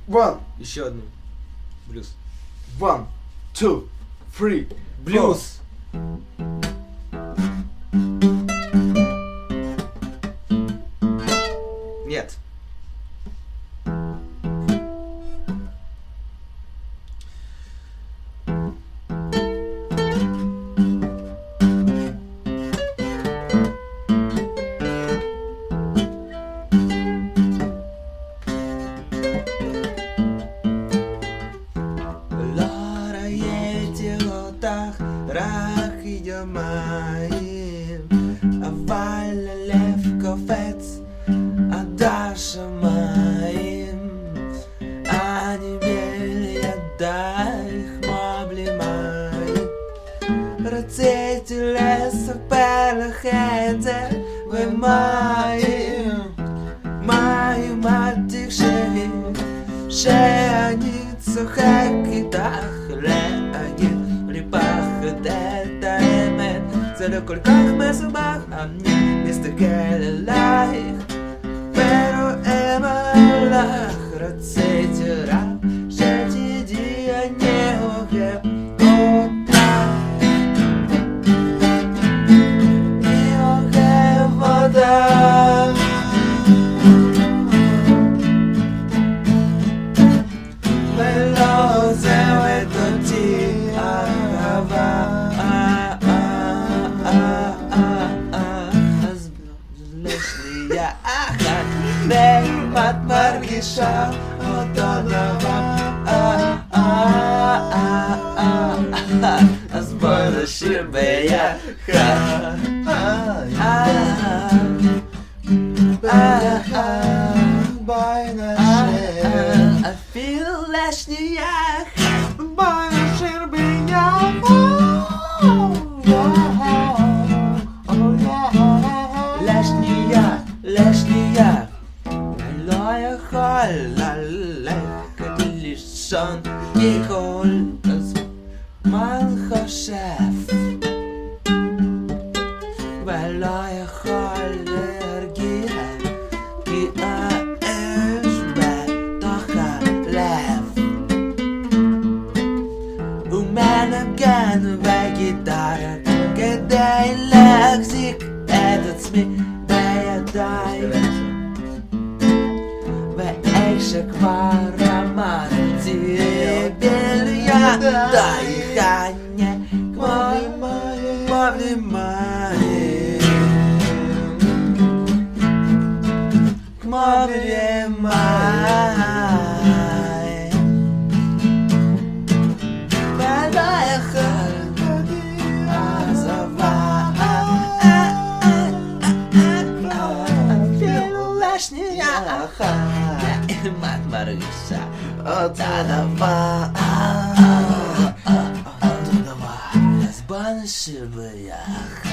One. Еще одну. Блюз. 1, 2, 3. Блюз. Нет. רך יומיים, אבל הלב קופץ עד השמיים. אני בידייך כמו בלי מים. רציתי לספר לך את זה, ומים את תחשבי שאני צוחק איתך. להגיד בלי פחד את האמת, זה לא כל כך מסובך. אני מסתכל אלייך ורואה מהלך. רציתי רק שתדעי אני אוהב אותך, אני אוהב אותך. ולא עוזבת אותי אהבה. אז לשנייה אחת ואם את מרגישה אותו דבר, אז בוא נשיר ביחד. בואי נשיר אפילו לשנייה אחת. בואי נשיר ביחד. לשנייה אני לא יכול ללכת לישון, כי כל הזמן חושב ולא יכול להרגיע, כי האש בתוך הלב. ומנגן בגיטרה כדי להחזיק את עצמי בידיים, ואיך שכבר אמרתי בלעדייך אני כמו בלי מים, כמו בלי מים. ולא יכול עזבה אפילו לשנייה אחת. אם את מרגישה אותה דבר, אז בוא נשיר ביחד.